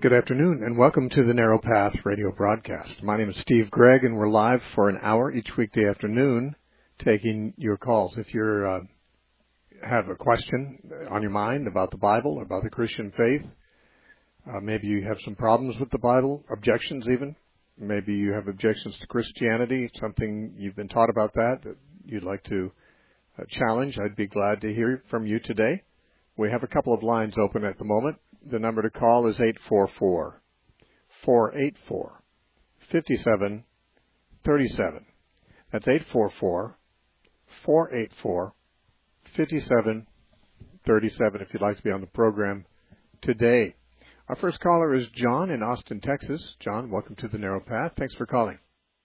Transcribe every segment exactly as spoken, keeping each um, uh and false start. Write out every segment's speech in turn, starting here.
Good afternoon, and welcome to the Narrow Path radio broadcast. My name is Steve Gregg, and we're live for an hour each weekday afternoon taking your calls. If you uh, have a question on your mind about the Bible, about the Christian faith, uh, maybe you have some problems with the Bible, objections even, maybe you have objections to Christianity, something you've been taught about that that you'd like to uh, challenge, I'd be glad to hear from you today. We have a couple of lines open at the moment. The number to call is eight four four, four eight four, five seven three seven. That's eight four four, four eight four, five seven three seven if you'd like to be on the program today. Our first caller is John in Austin, Texas. John, welcome to the Narrow Path. Thanks for calling.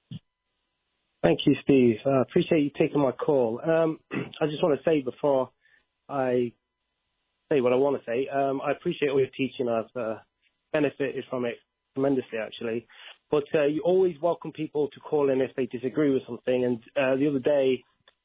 Thank you, Steve. I uh, appreciate you taking my call. Um, I just want to say before I say what I want to say, um, I appreciate all your teaching. I've uh, benefited from it tremendously, actually. But uh, you always welcome people to call in if they disagree with something. And uh, the other day,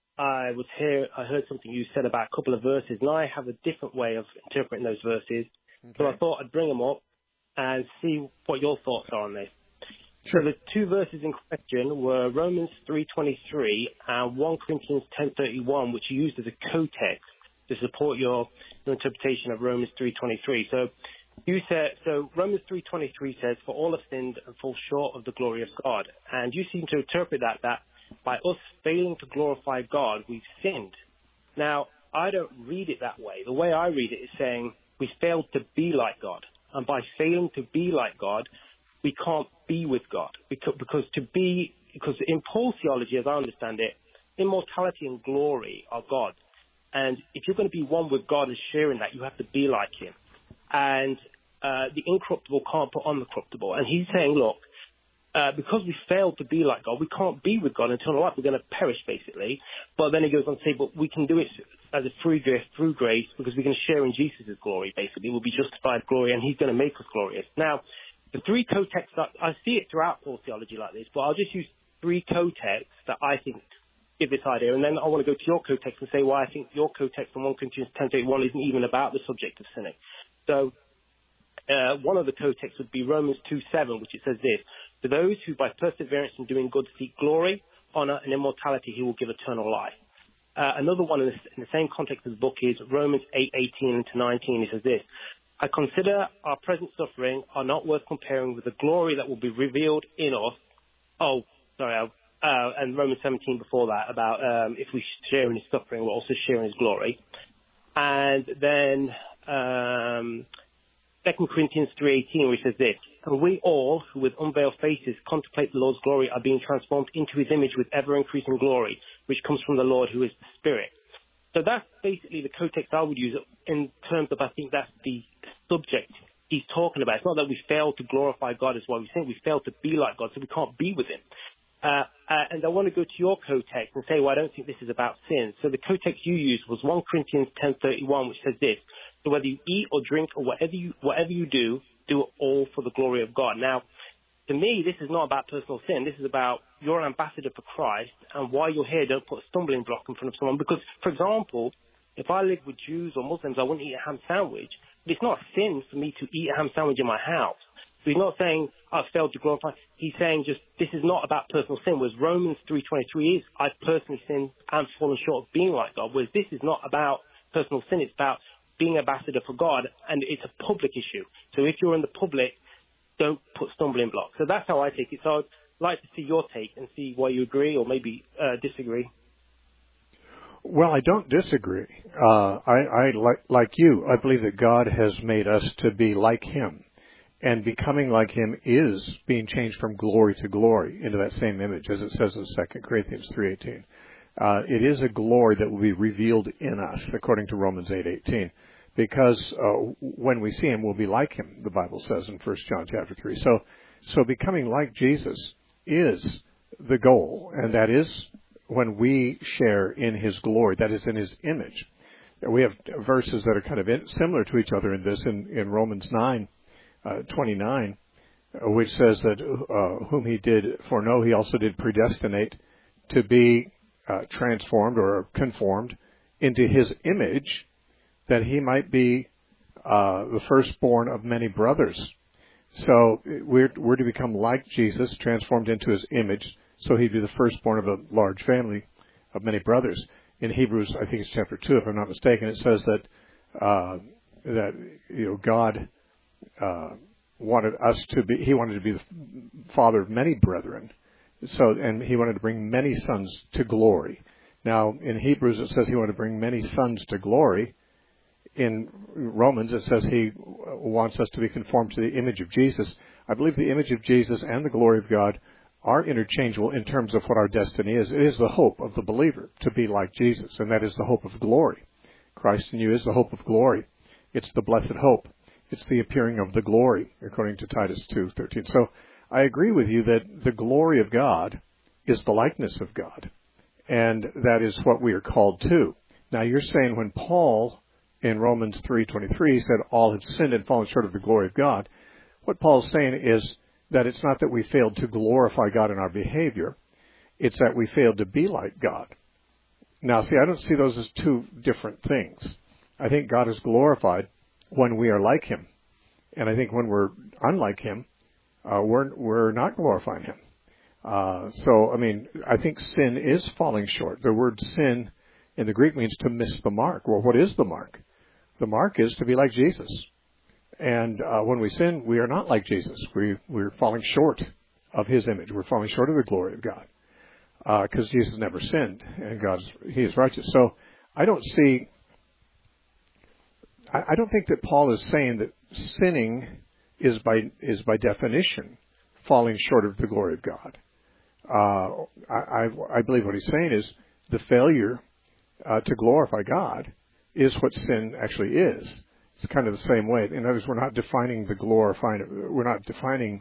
I was here. I heard something you said about a couple of verses, and I have a different way of interpreting those verses. Okay. So I thought I'd bring them up and see what your thoughts are on this. Sure. So the two verses in question were Romans three twenty-three and First Corinthians ten thirty-one, which you used as a co-text to support your, your interpretation of Romans three twenty-three. So you said, so Romans three twenty-three says, "For all have sinned and fall short of the glory of God." And you seem to interpret that that by us failing to glorify God, we've sinned. Now, I don't read it that way. The way I read it is saying we failed to be like God. And by failing to be like God, we can't be with God. Because, because to be, because in Paul's theology, as I understand it, immortality and glory are God. And if you're going to be one with God and sharing that, you have to be like him. And uh, the incorruptible can't put on the corruptible. And he's saying, look, uh, because we failed to be like God, we can't be with God until life. We're going to perish, basically. But then he goes on to say, but we can do it as a free gift through grace because we can share in Jesus' glory, basically. We'll be justified glory, and he's going to make us glorious. Now, the three co-texts, I see it throughout Paul's theology like this, but I'll just use three co-texts that I think give this idea, and then I want to go to your co-text and say why I think your co-text from First Corinthians ten thirty-one isn't even about the subject of sinning. So uh, one of the co-texts would be Romans two seven, which it says this: "To those who by perseverance in doing good seek glory, honor, and immortality, he will give eternal life." Uh, another one in the, in the same context of the book is Romans eight eighteen to nineteen. It says this: "I consider our present suffering are not worth comparing with the glory that will be revealed in us." Oh, sorry, I Uh, and Romans seventeen before that about um, if we share in his suffering, we're also sharing his glory. And then um, Second Corinthians three eighteen, which says this: "And we all, who with unveiled faces contemplate the Lord's glory, are being transformed into his image with ever-increasing glory, which comes from the Lord, who is the Spirit." So that's basically the co-text I would use in terms of, I think that's the subject he's talking about. It's not that we fail to glorify God as well. We think we fail to be like God, so we can't be with him. Uh, uh, and I want to go to your co-text and say, well, I don't think this is about sin. So the co-text you used was First Corinthians ten thirty-one, which says this: "So whether you eat or drink or whatever you whatever you do, do it all for the glory of God." Now, to me, this is not about personal sin. This is about you're an ambassador for Christ, and while you're here, don't put a stumbling block in front of someone. Because, for example, if I live with Jews or Muslims, I wouldn't eat a ham sandwich. But it's not a sin for me to eat a ham sandwich in my house. So he's not saying I've failed to glorify. He's saying just this is not about personal sin, whereas Romans three twenty-three is I've personally sinned and fallen short of being like God, whereas this is not about personal sin. It's about being ambassador for God, and it's a public issue. So if you're in the public, don't put stumbling blocks. So that's how I take it. So I'd like to see your take and see why you agree or maybe uh, disagree. Well, I don't disagree. Uh, I, I like, like you, I believe that God has made us to be like him. And becoming like him is being changed from glory to glory into that same image, as it says in Second Corinthians three eighteen. Uh, it is a glory that will be revealed in us, according to Romans eight eighteen, because uh, when we see him, we'll be like him, the Bible says in First John chapter three. So, so becoming like Jesus is the goal, and that is when we share in his glory, that is in his image. We have verses that are kind of in, similar to each other in this in, in Romans nine. Uh, twenty-nine, uh, which says that uh, whom he did foreknow, he also did predestinate to be uh, transformed or conformed into his image, that he might be uh, the firstborn of many brothers. So we're, we're to become like Jesus, transformed into his image, so he'd be the firstborn of a large family of many brothers. In Hebrews, I think it's chapter two, if I'm not mistaken, it says that uh, that you know God uh, wanted us to be. He wanted to be the father of many brethren. So, and he wanted to bring many sons to glory. Now, in Hebrews, it says he wanted to bring many sons to glory. In Romans, it says he wants us to be conformed to the image of Jesus. I believe the image of Jesus and the glory of God are interchangeable in terms of what our destiny is. It is the hope of the believer to be like Jesus, and that is the hope of glory. Christ in you is the hope of glory. It's the blessed hope. It's the appearing of the glory, according to Titus two thirteen. So I agree with you that the glory of God is the likeness of God, and that is what we are called to. Now, you're saying when Paul in Romans three twenty-three said all have sinned and fallen short of the glory of God, what Paul's saying is that it's not that we failed to glorify God in our behavior, it's that we failed to be like God. Now, see, I don't see those as two different things. I think God is glorified when we are like him. And I think when we're unlike him, uh, we're, we're not glorifying him. Uh, so, I mean, I think sin is falling short. The word sin in the Greek means to miss the mark. Well, what is the mark? The mark is to be like Jesus. And uh, when we sin, we are not like Jesus. We, we're falling short of his image. We're falling short of the glory of God because uh, Jesus never sinned, and God's he is righteous. So I don't see, I, I don't think that Paul is saying that sinning is by is by definition falling short of the glory of God. Uh, I, I, I believe what he's saying is the failure uh, to glorify God is what sin actually is. It's kind of the same way. In other words, we're not defining the glorifying, we're not defining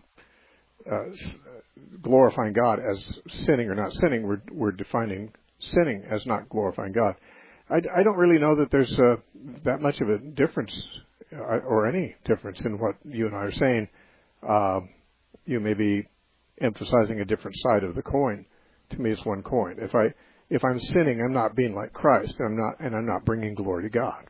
uh, glorifying God as sinning or not sinning. We're, we're defining sinning as not glorifying God. I, I don't really know that there's uh, that much of a difference uh, or any difference in what you and I are saying. Uh, you may be emphasizing a different side of the coin. To me, it's one coin. If I if I'm sinning, I'm not being like Christ, and I'm not and I'm not bringing glory to God.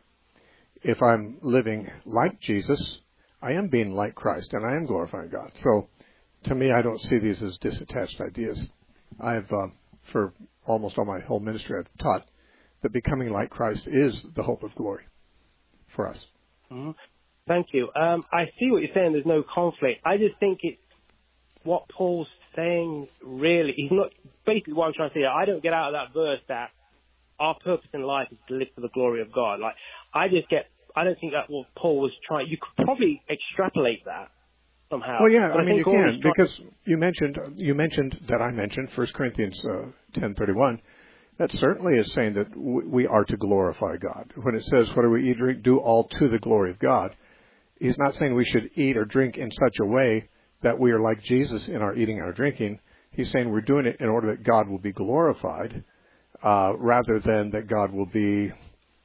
If I'm living like Jesus, I am being like Christ, and I am glorifying God. So, to me, I don't see these as disattached ideas. I've, uh, for almost all my whole ministry, I've taught that becoming like Christ is the hope of glory for us. Mm-hmm. Thank you. Um, I see what you're saying. There's no conflict. I just think it's what Paul's saying. Really, he's not basically what I'm trying to say. I don't get out of that verse that our purpose in life is to live for the glory of God. Like, I just get, I don't think that's what Paul was trying. You could probably extrapolate that somehow. Well, yeah, but I mean, you can, trying, because you mentioned, you mentioned that I mentioned First Corinthians uh, ten thirty-one. That certainly is saying that w- we are to glorify God. When it says, whatever we eat or drink, do all to the glory of God, he's not saying we should eat or drink in such a way that we are like Jesus in our eating and our drinking. He's saying we're doing it in order that God will be glorified, uh, rather than that God will be,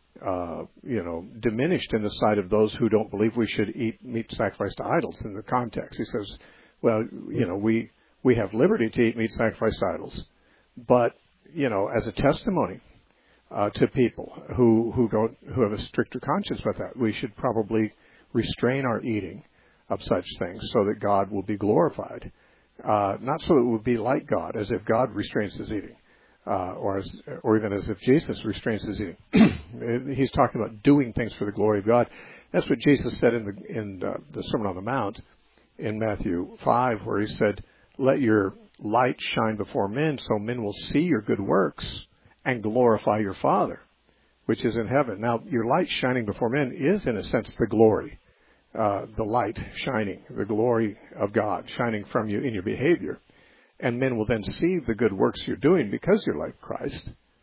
uh, you know, diminished in the sight of those who don't believe we should eat meat sacrificed to idols. In the context, he says, well, you know, we we have liberty to eat meat sacrificed to idols, but you know, as a testimony uh, to people who who don't who have a stricter conscience about that, we should probably restrain our eating of such things so that God will be glorified, uh, not so that it would be like God, as if God restrains his eating, uh, or as, or even as if Jesus restrains his eating. He's talking about doing things for the glory of God. That's what Jesus said in the in uh, the Sermon on the Mount in Matthew five, where he said, "Let your light shine before men, so men will see your good works and glorify your Father, which is in heaven." Now, your light shining before men is, in a sense, the glory. Uh, the light shining, the glory of God shining from you in your behavior. And men will then see the good works you're doing because you're like Christ.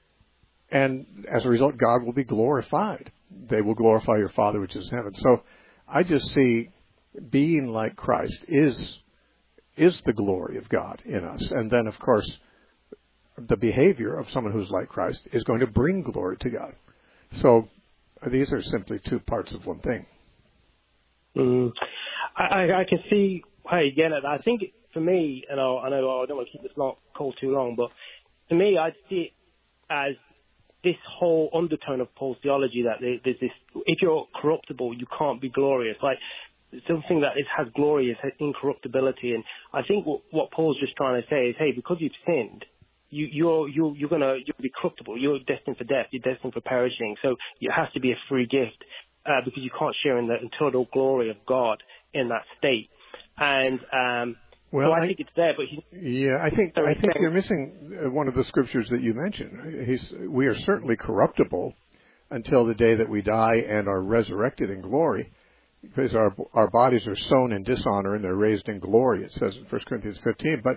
And as a result, God will be glorified. They will glorify your Father which is in heaven. So I just see being like Christ is is the glory of God in us. And then, of course, the behavior of someone who's like Christ is going to bring glory to God. So these are simply two parts of one thing. Mm. I, I can see how you get it. I think for me, and I, I know I don't want to keep this long, call too long, but to me, I see it as this whole undertone of Paul's theology that there's this: if you're corruptible, you can't be glorious. Like something that is, has glory, is incorruptibility. And I think what, what Paul's just trying to say is, hey, because you've sinned, you, you're you're you're gonna you'll be corruptible. You're destined for death. You're destined for perishing. So it has to be a free gift uh, because you can't share in the eternal glory of God in that state. And um, well, so I, I think it's there. But he, yeah, I think I think you're missing one of the scriptures that you mentioned. He's, we are certainly corruptible until the day that we die and are resurrected in glory, because our our bodies are sown in dishonor and they're raised in glory. It says in First Corinthians fifteen. But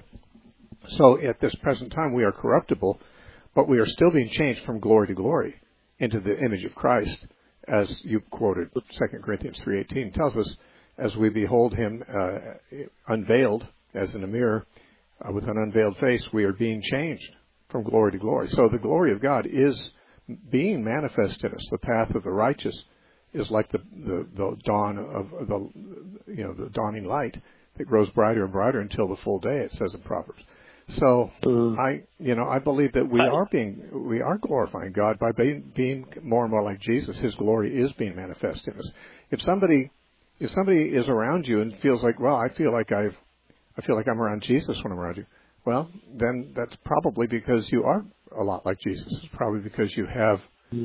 so at this present time we are corruptible, but we are still being changed from glory to glory into the image of Christ, as you quoted Second Corinthians three eighteen tells us, as we behold him uh, unveiled as in a mirror uh, with an unveiled face, we are being changed from glory to glory. So the glory of God is being manifest in us. The path of the righteous is like the, the, the dawn of the, you know, the dawning light that grows brighter and brighter until the full day, it says in Proverbs. So mm. I, you know, I believe that we are being, we are glorifying God by being, being more and more like Jesus. His glory is being manifest in us. If somebody, if somebody is around you and feels like, well, I feel like I've, I feel like I'm around Jesus when I'm around you, well, then that's probably because you are a lot like Jesus. It's probably because you have,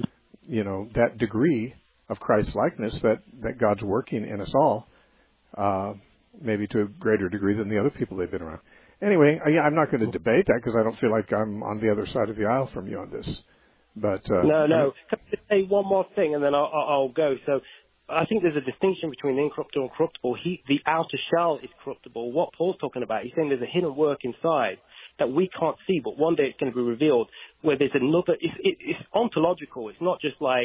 you know, that degree of Christ-likeness that, that God's working in us all, uh, maybe to a greater degree than the other people they've been around. Anyway, I, I'm not going to debate that because I don't feel like I'm on the other side of the aisle from you on this. But uh, no, no. Can I just say one more thing and then I'll, I'll go. So I think there's a distinction between incorruptible and corruptible. He, the outer shell is corruptible. What Paul's talking about, he's saying there's a hidden work inside that we can't see, but one day it's going to be revealed, where there's another, it's, it, it's ontological. It's not just like,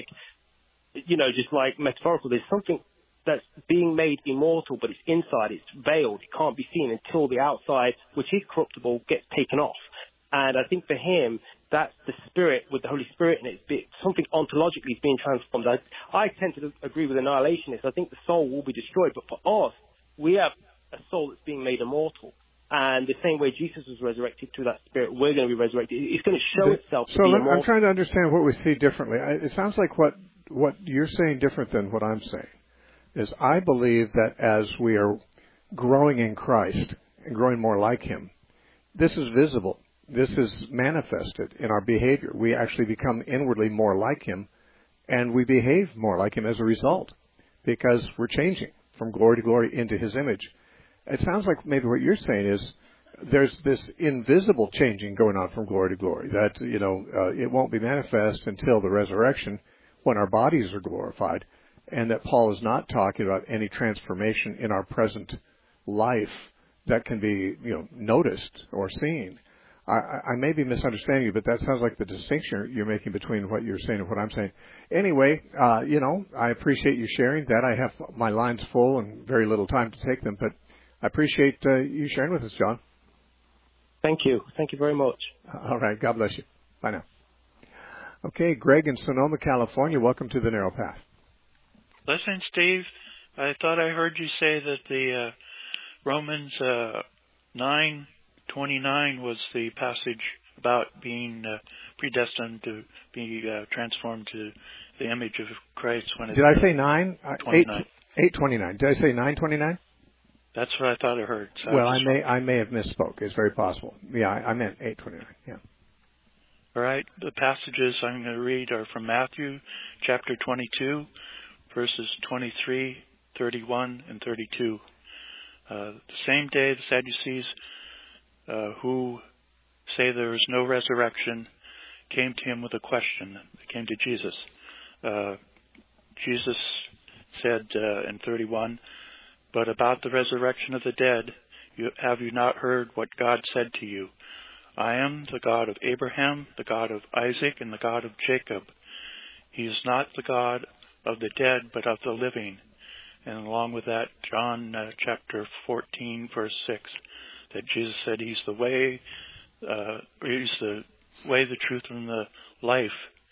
you know, just like metaphorical. There's something that's being made immortal, but it's inside, it's veiled. It can't be seen until the outside, which is corruptible, gets taken off. And I think for him, that's the Spirit, with the Holy Spirit in it. It's something ontologically is being transformed. I, I tend to agree with annihilationists. I think the soul will be destroyed, but for us, we have a soul that's being made immortal. And the same way Jesus was resurrected through that Spirit, we're going to be resurrected. It's going to show itself. So to be I'm immortal. Trying to understand what we see differently. It sounds like what, what you're saying different than what I'm saying is I believe that as we are growing in Christ and growing more like Him, this is visible. This is manifested in our behavior. We actually become inwardly more like Him, and we behave more like Him as a result because we're changing from glory to glory into His image. It sounds like maybe what you're saying is there's this invisible changing going on from glory to glory, that, you know, uh, it won't be manifest until the resurrection when our bodies are glorified, and that Paul is not talking about any transformation in our present life that can be, you know, noticed or seen. I, I may be misunderstanding you, but that sounds like the distinction you're making between what you're saying and what I'm saying. Anyway, uh, you know, I appreciate you sharing that. I have my lines full and very little time to take them, but I appreciate uh, you sharing with us, John. Thank you. Thank you very much. All right. God bless you. Bye now. Okay, Greg in Sonoma, California. Welcome to the Narrow Path. Listen, Steve, I thought I heard you say that the uh, Romans uh, nine twenty-nine was the passage about being uh, predestined to be uh, transformed to the image of Christ. When Did I say nine? Eight, eight twenty-nine. Did I say nine twenty-nine? That's what I thought I heard. So well, I, I may I may have misspoke. It's very possible. Yeah, I, I meant eight twenty-nine. Yeah. All right. The passages I'm going to read are from Matthew chapter twenty-two, verses twenty-three, thirty-one, and thirty-two. Uh, the same day, the Sadducees, uh, who say there is no resurrection, came to him with a question. They came to Jesus. Uh, Jesus said uh, in thirty-one, "But about the resurrection of the dead, you, have you not heard what God said to you? I am the God of Abraham, the God of Isaac, and the God of Jacob. He is not the God of the dead, but of the living." And along with that, John uh, chapter fourteen, verse six, that Jesus said He's the way, uh, He's the way, the truth, and the life.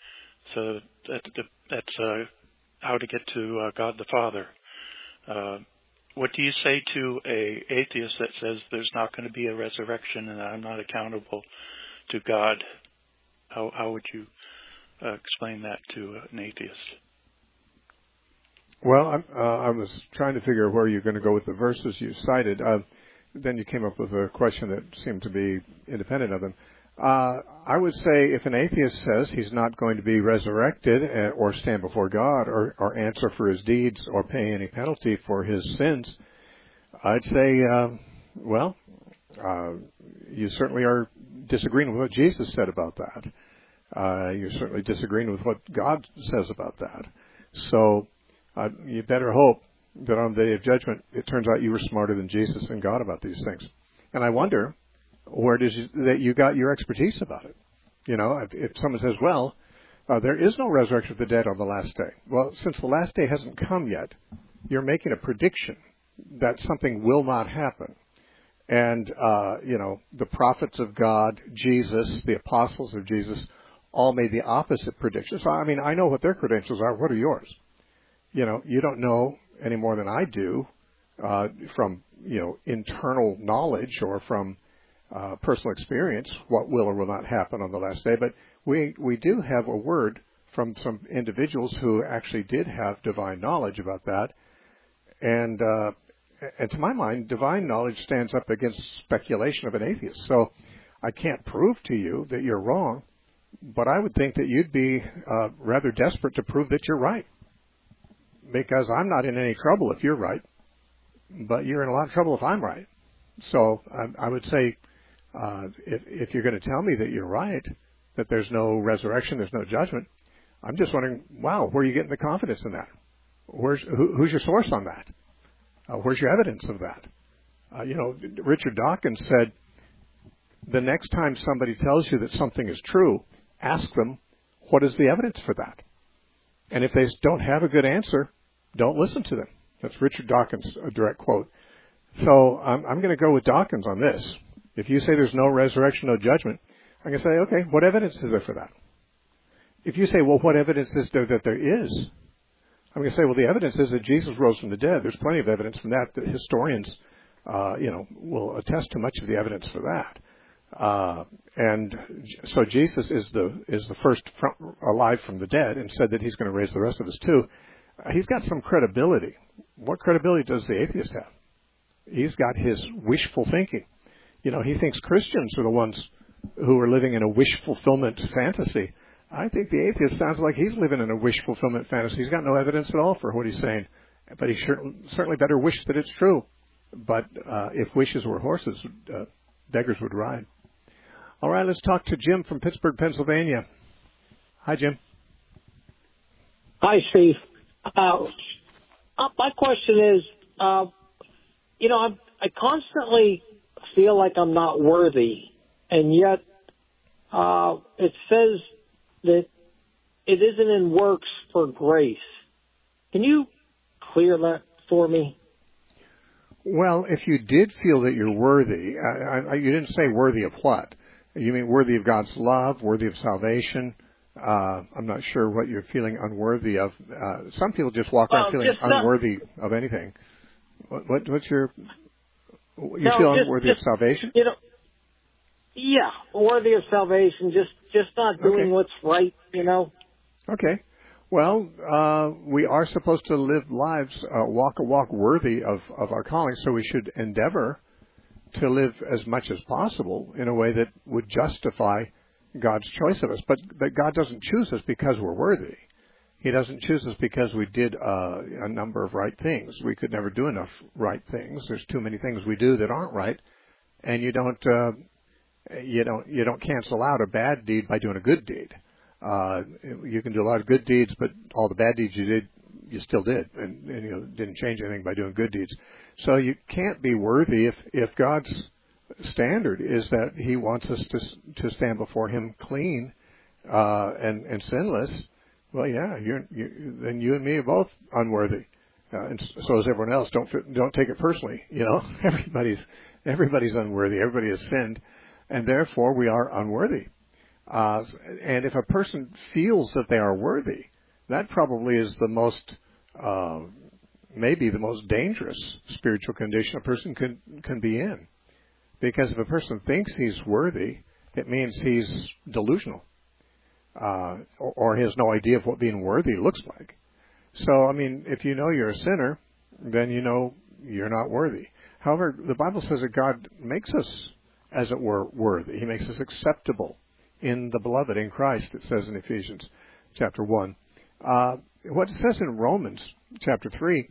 So that, that's uh, how to get to uh, God the Father. Uh, what do you say to a atheist that says there's not going to be a resurrection and I'm not accountable to God? How how would you uh, explain that to an atheist? Well, I'm, uh, I was trying to figure where you're going to go with the verses you cited. Uh, then you came up with a question that seemed to be independent of them. Uh, I would say if an atheist says he's not going to be resurrected uh, or stand before God or, or answer for his deeds or pay any penalty for his sins, I'd say, uh, well, uh, you certainly are disagreeing with what Jesus said about that. Uh, you're certainly disagreeing with what God says about that. So uh, you better hope that on the day of judgment, it turns out you were smarter than Jesus and God about these things. And I wonder where it is that you got your expertise about it. You know, if, if someone says, well, uh, there is no resurrection of the dead on the last day. Well, since the last day hasn't come yet, you're making a prediction that something will not happen. And, uh, you know, the prophets of God, Jesus, the apostles of Jesus, all made the opposite predictions. So, I mean, I know what their credentials are. What are yours? You know, you don't know any more than I do uh, from, you know, internal knowledge or from uh, personal experience what will or will not happen on the last day. But we, we do have a word from some individuals who actually did have divine knowledge about that. And, uh, and to my mind, divine knowledge stands up against speculation of an atheist. So I can't prove to you that you're wrong, but I would think that you'd be uh, rather desperate to prove that you're right. Because I'm not in any trouble if you're right, but you're in a lot of trouble if I'm right. So I, I would say uh, if, if you're going to tell me that you're right, that there's no resurrection, there's no judgment, I'm just wondering, wow, where are you getting the confidence in that? Where's who, who's your source on that? Uh, where's your evidence of that? Uh, you know, Richard Dawkins said, the next time somebody tells you that something is true, ask them, what is the evidence for that? And if they don't have a good answer, don't listen to them. That's Richard Dawkins, a direct quote. So I'm, I'm going to go with Dawkins on this. If you say there's no resurrection, no judgment, I'm going to say, okay, what evidence is there for that? If you say, well, what evidence is there that there is? I'm going to say, well, the evidence is that Jesus rose from the dead. There's plenty of evidence from that. The historians, uh, you know, will attest to much of the evidence for that. Uh, and so Jesus is the is the first from, alive from the dead, and said that he's going to raise the rest of us too. Uh, he's got some credibility. What credibility does the atheist have? He's got his wishful thinking. You know, he thinks Christians are the ones who are living in a wish fulfillment fantasy. I think the atheist sounds like he's living in a wish fulfillment fantasy. He's got no evidence at all for what he's saying, but he sure, certainly better wish that it's true. But uh, if wishes were horses, uh, beggars would ride. All right, let's talk to Jim from Pittsburgh, Pennsylvania. Hi, Jim. Hi, Steve. Uh, uh, my question is, uh, you know, I'm, I constantly feel like I'm not worthy, and yet uh, it says that it isn't in works for grace. Can you clear that for me? Well, if you did feel that you're worthy, I, I, you didn't say worthy of what? You mean worthy of God's love, worthy of salvation? Uh, I'm not sure what you're feeling unworthy of. Uh, some people just walk around uh, feeling unworthy not, of anything. What, what, what's your... You no, feel just, unworthy just, of salvation? You know, yeah, worthy of salvation, just, just not doing okay. what's right, you know? Okay. Well, uh, we are supposed to live lives, uh, walk a walk worthy of, of our calling, so we should endeavor to live as much as possible in a way that would justify God's choice of us. But, but God doesn't choose us because we're worthy. He doesn't choose us because we did uh, a number of right things. We could never do enough right things. There's too many things we do that aren't right, and you don't uh, you don't you don't cancel out a bad deed by doing a good deed. Uh, you can do a lot of good deeds, but all the bad deeds you did, you still did, and, and you know, didn't change anything by doing good deeds. So you can't be worthy if, if God's standard is that He wants us to to stand before Him clean uh, and and sinless. Well, yeah, you're, you, then you and me are both unworthy, uh, and so is everyone else. Don't don't take it personally. You know, everybody's everybody's unworthy. Everybody has sinned, and therefore we are unworthy. Uh, and if a person feels that they are worthy, that probably is the most, uh, maybe the most dangerous spiritual condition a person can can be in. Because if a person thinks he's worthy, it means he's delusional, uh, or, or has no idea of what being worthy looks like. So, I mean, if you know you're a sinner, then you know you're not worthy. However, the Bible says that God makes us, as it were, worthy. He makes us acceptable in the beloved, in Christ, it says in Ephesians chapter one. Uh, what it says in Romans chapter three,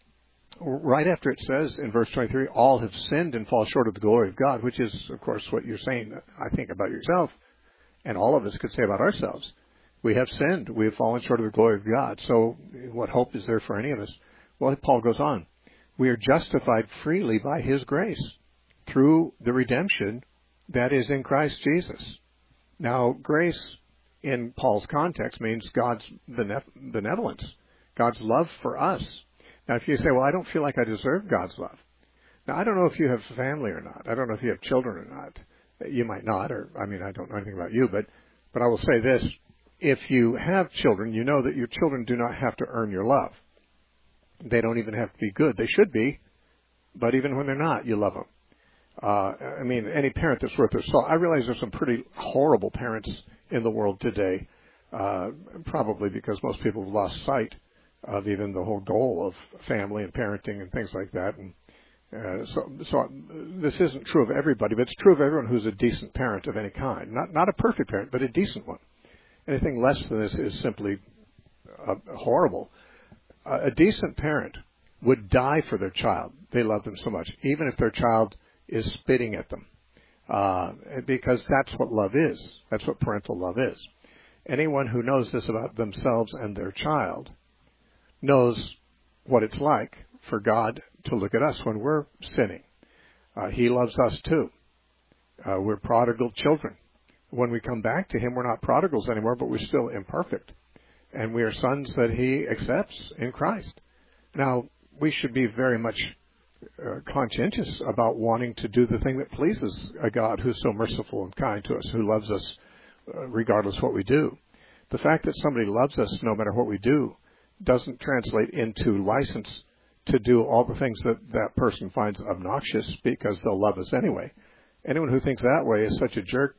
right after it says in verse twenty-three, all have sinned and fall short of the glory of God, which is, of course, what you're saying, I think, about yourself, and all of us could say about ourselves. We have sinned. We have fallen short of the glory of God. So what hope is there for any of us? Well, Paul goes on. We are justified freely by his grace through the redemption that is in Christ Jesus. Now, grace in Paul's context means God's benevolence, God's love for us. Now, if you say, well, I don't feel like I deserve God's love. Now, I don't know if you have family or not. I don't know if you have children or not. You might not, or, I mean, I don't know anything about you, but, but I will say this. If you have children, you know that your children do not have to earn your love. They don't even have to be good. They should be, but even when they're not, you love them. Uh, I mean, any parent that's worth their salt. I realize there's some pretty horrible parents in the world today, uh, probably because most people have lost sight of even the whole goal of family and parenting and things like that. And uh, so, so this isn't true of everybody, but it's true of everyone who's a decent parent of any kind. Not not a perfect parent, but a decent one. Anything less than this is simply uh, horrible. Uh, a decent parent would die for their child. They love them so much, even if their child is spitting at them, uh, because that's what love is. That's what parental love is. Anyone who knows this about themselves and their child knows what it's like for God to look at us when we're sinning. Uh, he loves us too. Uh, we're prodigal children. When we come back to him, we're not prodigals anymore, but we're still imperfect. And we are sons that he accepts in Christ. Now, we should be very much uh, conscientious about wanting to do the thing that pleases a God who's so merciful and kind to us, who loves us uh, regardless of what we do. The fact that somebody loves us no matter what we do doesn't translate into license to do all the things that that person finds obnoxious because they'll love us anyway. Anyone who thinks that way is such a jerk.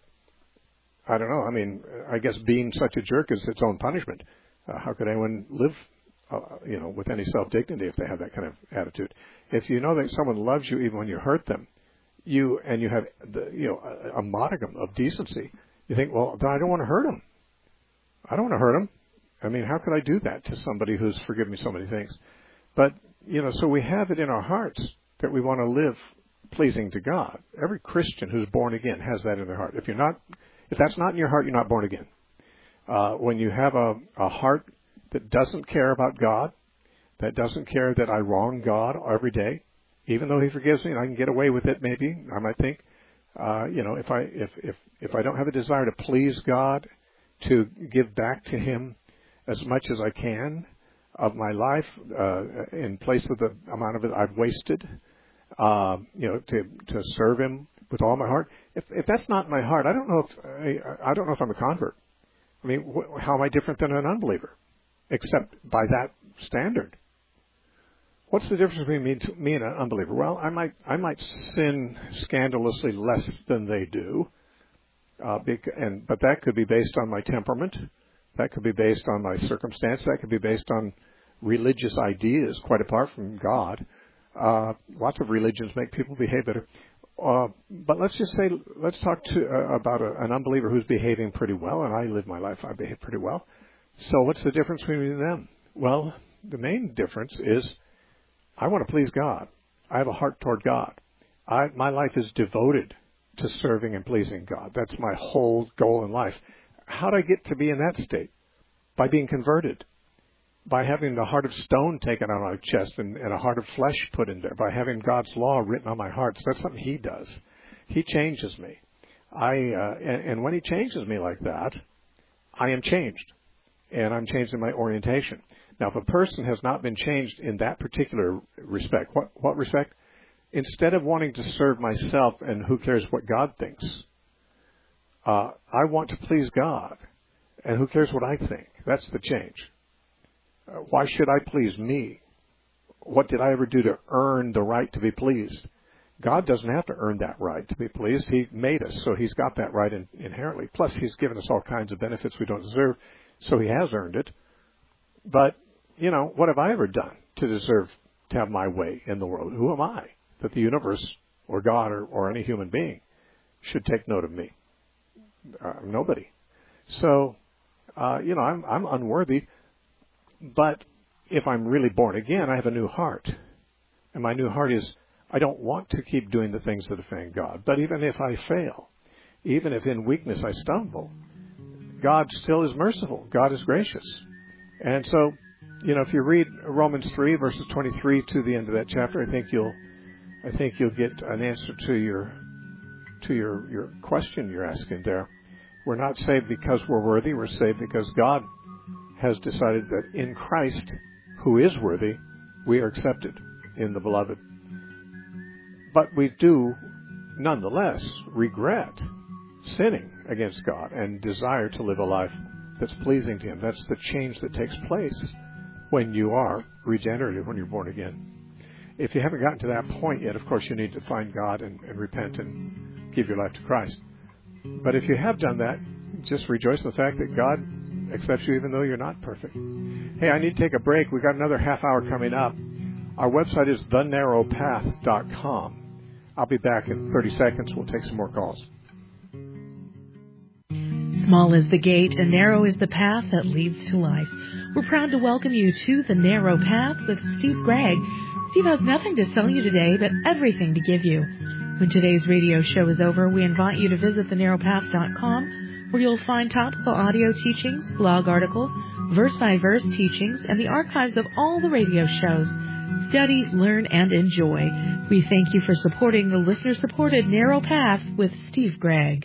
I don't know. I mean, I guess being such a jerk is its own punishment. Uh, how could anyone live, uh, you know, with any self-dignity if they have that kind of attitude? If you know that someone loves you even when you hurt them, you and you have, the, you know, a, a modicum of decency, you think, well, I don't want to hurt him. I don't want to hurt him. I mean, how could I do that to somebody who's forgiven me so many things? But, you know, so we have it in our hearts that we want to live pleasing to God. Every Christian who's born again has that in their heart. If you're not, if that's not in your heart, you're not born again. Uh, when you have a, a heart that doesn't care about God, that doesn't care that I wrong God every day, even though he forgives me and I can get away with it maybe, I might think, uh, you know, if I, if, if, if I don't have a desire to please God, to give back to him as much as I can of my life, uh, in place of the amount of it I've wasted, uh, you know, to, to serve him with all my heart. If, if that's not my heart, I don't know if, I, I don't know if I'm a convert. I mean, wh- how am I different than an unbeliever? Except by that standard. What's the difference between me, to, me and an unbeliever? Well, I might, I might sin scandalously less than they do. Uh, bec- and, but that could be based on my temperament. That could be based on my circumstance. That could be based on religious ideas, quite apart from God. Uh, lots of religions make people behave better. Uh, but let's just say, let's talk to uh, about a, an unbeliever who's behaving pretty well, and I live my life, I behave pretty well. So what's the difference between them? Well, the main difference is I want to please God. I have a heart toward God. I, my life is devoted to serving and pleasing God. That's my whole goal in life. How do I get to be in that state? By being converted. By having the heart of stone taken out of my chest and, and a heart of flesh put in there. By having God's law written on my heart. So that's something he does. He changes me. I uh, and, and when he changes me like that, I am changed. And I'm changed in my orientation. Now, if a person has not been changed in that particular respect, what, what respect? Instead of wanting to serve myself and who cares what God thinks, uh, I want to please God. And who cares what I think? That's the change. Uh, why should I please me? What did I ever do to earn the right to be pleased? God doesn't have to earn that right to be pleased. He made us, so he's got that right in, inherently. Plus, he's given us all kinds of benefits we don't deserve, so he has earned it. But you know, what have I ever done to deserve to have my way in the world? Who am I that the universe or God or, or any human being should take note of me? Uh, nobody. So, uh, you know, I'm, I'm unworthy, but if I'm really born again, I have a new heart. And my new heart is, I don't want to keep doing the things that offend God. But even if I fail, even if in weakness I stumble, God still is merciful. God is gracious. And so, you know, if you read Romans three, verses twenty-three to the end of that chapter, I think you'll, I think you'll get an answer to your, to your, your question you're asking there. We're not saved because we're worthy. We're saved because God has decided that in Christ, who is worthy, we are accepted in the beloved. But we do, nonetheless, regret sinning against God and desire to live a life that's pleasing to Him. That's the change that takes place when you are regenerated, when you're born again. If you haven't gotten to that point yet, of course, you need to find God and, and repent and give your life to Christ. But if you have done that, just rejoice in the fact that God accepts you even though you're not perfect. Hey, I need to take a break. We've got another half hour coming up. Our website is the narrow path dot com. I'll be back in thirty seconds. We'll take some more calls. Small is the gate and narrow is the path that leads to life. We're proud to welcome you to The Narrow Path with Steve Gregg. Steve has nothing to sell you today, but everything to give you. When today's radio show is over, we invite you to visit the narrow path dot com, where you'll find topical audio teachings, blog articles, verse-by-verse teachings, and the archives of all the radio shows. Study, learn, and enjoy. We thank you for supporting the listener-supported Narrow Path with Steve Gregg.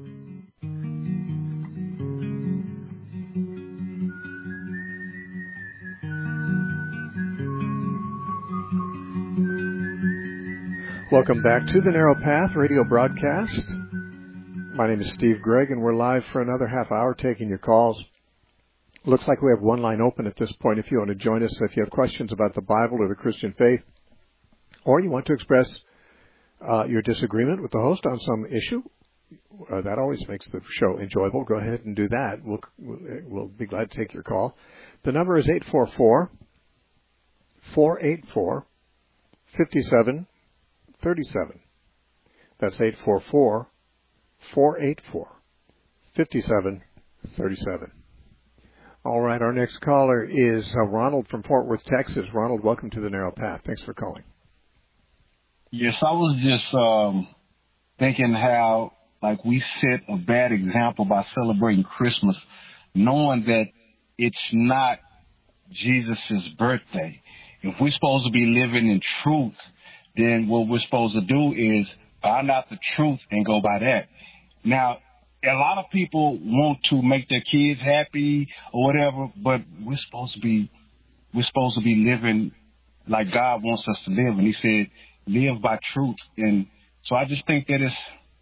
Welcome back to the Narrow Path radio broadcast. My name is Steve Gregg, and we're live for another half hour taking your calls. Looks like we have one line open at this point if you want to join us, if you have questions about the Bible or the Christian faith, or you want to express uh, your disagreement with the host on some issue. Uh, that always makes the show enjoyable. Go ahead and do that. We'll, we'll be glad to take your call. The number is eight four four, four eight four, five seven thirty-seven. That's eight four four, four eight four, five seven thirty-seven. All right, our next caller is uh, Ronald from Fort Worth, Texas. Ronald, welcome to the Narrow Path. Thanks for calling. Yes, I was just um, thinking how, like, we set a bad example by celebrating Christmas, knowing that it's not Jesus' birthday. If we're supposed to be living in truth, then what we're supposed to do is find out the truth and go by that. Now, a lot of people want to make their kids happy or whatever, but we're supposed to be we're supposed to be living like God wants us to live, and He said, "Live by truth." And so I just think that it's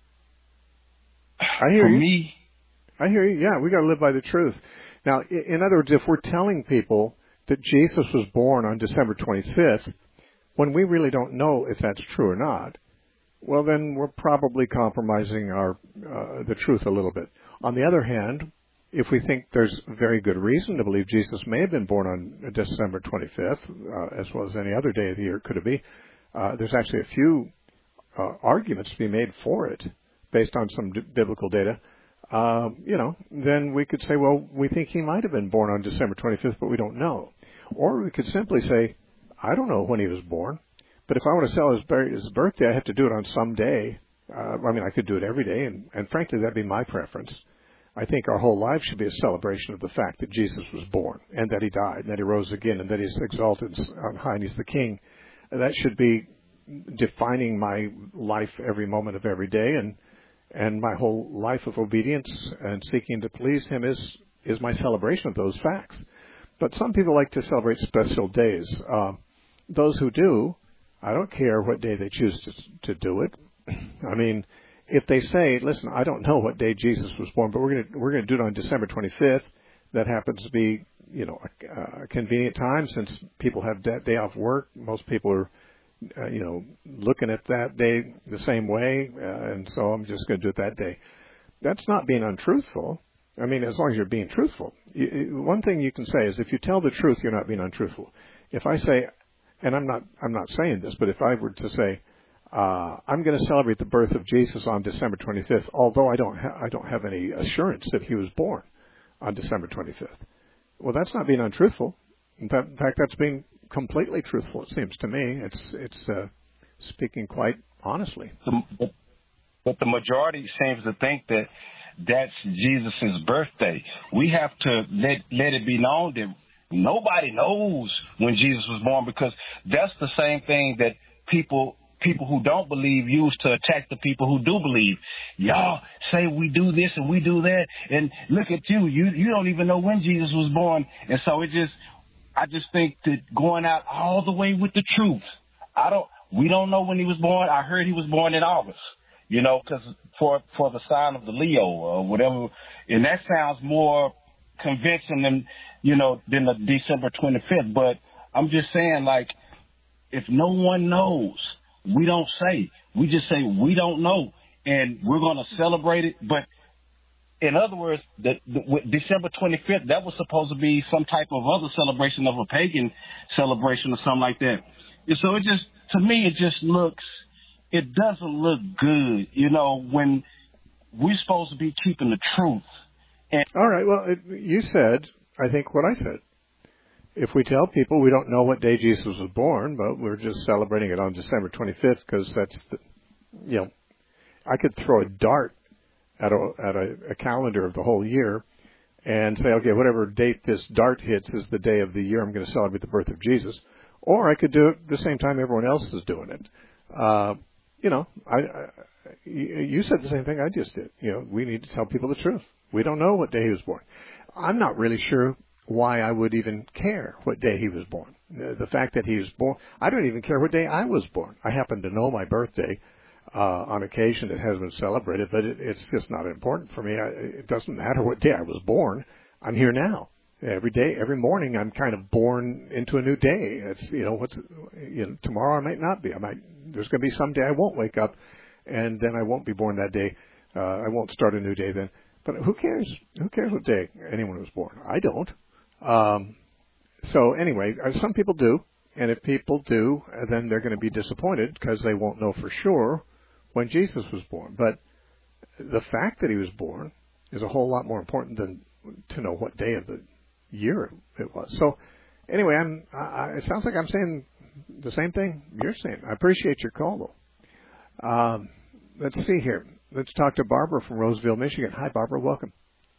I hear for you. me. I hear you. Yeah, we got to live by the truth. Now, in other words, if we're telling people that Jesus was born on December twenty-fifth, when we really don't know if that's true or not, well, then we're probably compromising our uh, the truth a little bit. On the other hand, if we think there's very good reason to believe Jesus may have been born on December twenty-fifth, uh, as well as any other day of the year could it be, uh, there's actually a few uh, arguments to be made for it based on some d- biblical data. Uh, you know, then we could say, well, we think he might have been born on December twenty-fifth, but we don't know. Or we could simply say, I don't know when he was born. But if I want to sell his, his birthday, I have to do it on some day. Uh, I mean, I could do it every day, and, and frankly, that'd be my preference. I think our whole life should be a celebration of the fact that Jesus was born, and that he died, and that he rose again, and that he's exalted on high, and he's the King. That should be defining my life every moment of every day, and and my whole life of obedience and seeking to please him is is my celebration of those facts. But some people like to celebrate special days. Uh, those who do, I don't care what day they choose to, to do it. I mean, if they say, listen, I don't know what day Jesus was born, but we're going to we're going to do it on December twenty-fifth. That happens to be, you know, a, a convenient time since people have that day off work. Most people are, uh, you know, looking at that day the same way, uh, and so I'm just going to do it that day. That's not being untruthful. I mean, as long as you're being truthful. You, one thing you can say is if you tell the truth, you're not being untruthful. If I say, and I'm not, I'm not saying this, but if I were to say, uh, I'm going to celebrate the birth of Jesus on December twenty-fifth, although I don't, ha- I don't have any assurance that he was born on December twenty-fifth. Well, that's not being untruthful. In fact, in fact that's being completely truthful. It seems to me. It's, it's uh, speaking quite honestly. But, but the majority seems to think that that's Jesus' birthday. We have to let let it be known that nobody knows when Jesus was born, because that's the same thing that people people who don't believe use to attack the people who do believe. Y'all say we do this and we do that, and look at you. You you don't even know when Jesus was born. And so it just, I just think that going out all the way with the truth. I don't. We don't know when he was born. I heard he was born in August. You know, because for for the sign of the Leo or whatever, and that sounds more convincing than, you know, than the December twenty-fifth. But I'm just saying, like, if no one knows, we don't say. We just say we don't know, and we're going to celebrate it. But in other words, the, the December twenty-fifth, that was supposed to be some type of other celebration of a pagan celebration or something like that. And so it just, to me, it just looks. It doesn't look good, you know, when we're supposed to be keeping the truth. And all right. Well, it, you said, I think, what I said. If we tell people we don't know what day Jesus was born, but we're just celebrating it on December twenty-fifth because that's, the, you know, I could throw a dart at a at a, a calendar of the whole year and say, okay, whatever date this dart hits is the day of the year I'm going to celebrate the birth of Jesus. Or I could do it the same time everyone else is doing it. Uh, You know, I, I, you said the same thing I just did. You know, we need to tell people the truth. We don't know what day he was born. I'm not really sure why I would even care what day he was born. The fact that he was born, I don't even care what day I was born. I happen to know my birthday uh, on occasion. It has been celebrated, but it, it's just not important for me. I, it doesn't matter what day I was born. I'm here now. Every day, every morning, I'm kind of born into a new day. It's, you know, what's, you know, tomorrow I might not be. I might, there's going to be some day I won't wake up, and then I won't be born that day. Uh, I won't start a new day then. But who cares? Who cares what day anyone was born? I don't. Um, so anyway, some people do, and if people do, then they're going to be disappointed because they won't know for sure when Jesus was born. But the fact that he was born is a whole lot more important than to know what day of the year it was. So anyway, I'm, I, it sounds like I'm saying the same thing you're saying. I appreciate your call, though. Um, let's see here. Let's talk to Barbara from Roseville, Michigan. Hi, Barbara. Welcome.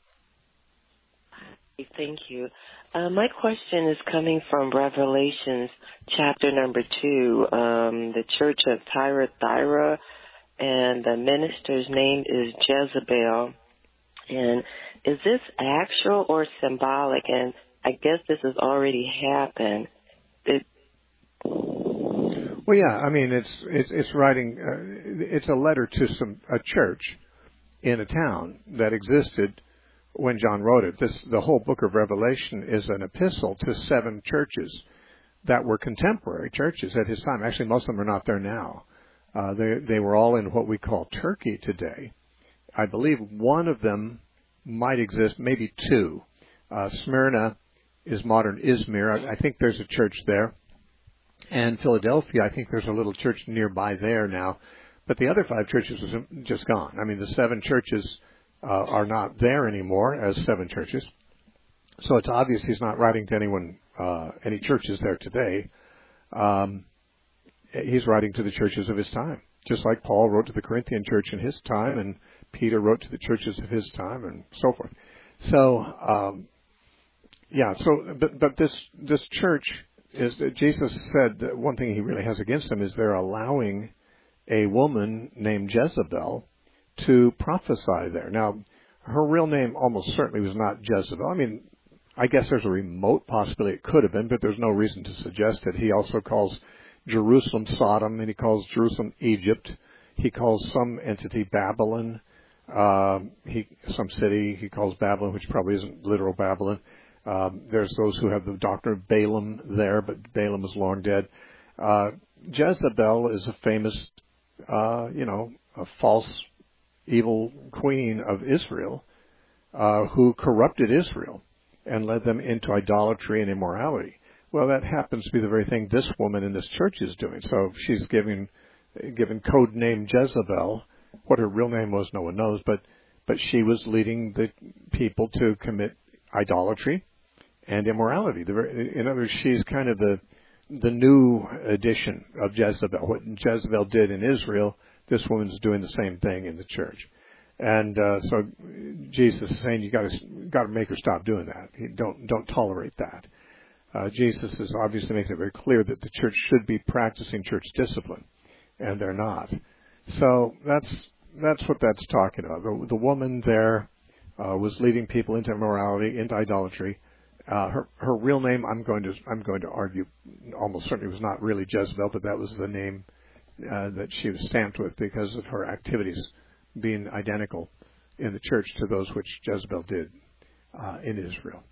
Thank you. Uh, my question is coming from Revelations chapter number two, um, the church of Thyatira, and the minister's name is Jezebel. And is this actual or symbolic? And I guess this has already happened. It, well, yeah. I mean, it's it's, it's writing. Uh, it's a letter to some a church in a town that existed when John wrote it. This the whole book of Revelation is an epistle to seven churches that were contemporary churches at his time. Actually, most of them are not there now. Uh, they they were all in what we call Turkey today. I believe one of them might exist, maybe two. Uh, Smyrna is modern Izmir. I, I think there's a church there. And Philadelphia, I think there's a little church nearby there now. But the other five churches are just gone. I mean, the seven churches uh, are not there anymore as seven churches. So it's obvious he's not writing to anyone, uh, any churches there today. Um, he's writing to the churches of his time, just like Paul wrote to the Corinthian church in his time, and Peter wrote to the churches of his time, and so forth. So, um, yeah. So, but, but this this church is. Jesus said that one thing he really has against them is they're allowing a woman named Jezebel to prophesy there. Now, her real name almost certainly was not Jezebel. I mean, I guess there's a remote possibility it could have been, but there's no reason to suggest it. He also calls Jerusalem Sodom, and he calls Jerusalem Egypt. He calls some entity Babylon. Uh, he some city he calls Babylon, which probably isn't literal Babylon. Um, there's those who have the doctrine of Balaam there, but Balaam is long dead. Uh, Jezebel is a famous, uh, you know, a false, evil queen of Israel. uh, who corrupted Israel and led them into idolatry and immorality. Well, that happens to be the very thing this woman in this church is doing. So she's giving, given code name Jezebel. What her real name was, no one knows, but, but she was leading the people to commit idolatry and immorality. In other words, she's kind of the, the new edition of Jezebel. What Jezebel did in Israel, this woman's doing the same thing in the church. And uh, so Jesus is saying you got to got to make her stop doing that. Don't don't tolerate that. Uh, Jesus is obviously making it very clear that the church should be practicing church discipline, and they're not. So that's that's what that's talking about. The, the woman there uh, was leading people into immorality, into idolatry. Uh, her her real name, I'm going to I'm going to argue, almost certainly was not really Jezebel, but that was the name uh, that she was stamped with because of her activities being identical in the church to those which Jezebel did uh, in Israel.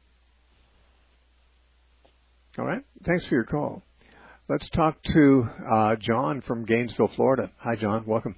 All right. Thanks for your call. Let's talk to uh, John from Gainesville, Florida. Hi, John. Welcome.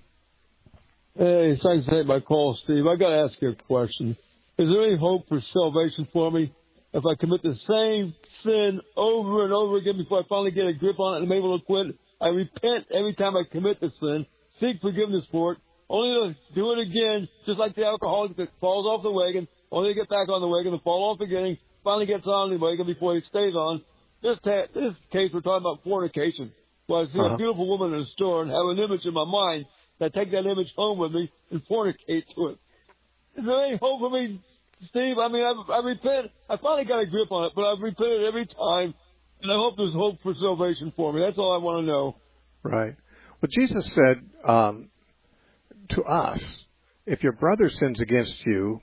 Hey, thanks for taking my call, Steve. I got to ask you a question. Is there any hope for salvation for me if I commit the same sin over and over again before I finally get a grip on it and I'm able to quit? I repent every time I commit the sin, seek forgiveness for it, only to do it again, just like the alcoholic that falls off the wagon, only to get back on the wagon and fall off again, finally gets on the wagon before he stays on. This, ta- this case, we're talking about fornication. Well, I see uh-huh. a beautiful woman in a store and have an image in my mind, that I take that image home with me and fornicate to it. Is there any hope for me, Steve? I mean, I, I repent. I finally got a grip on it, but I've repented every time, and I hope there's hope for salvation for me. That's all I want to know. Right. Well, Jesus said um, to us, if your brother sins against you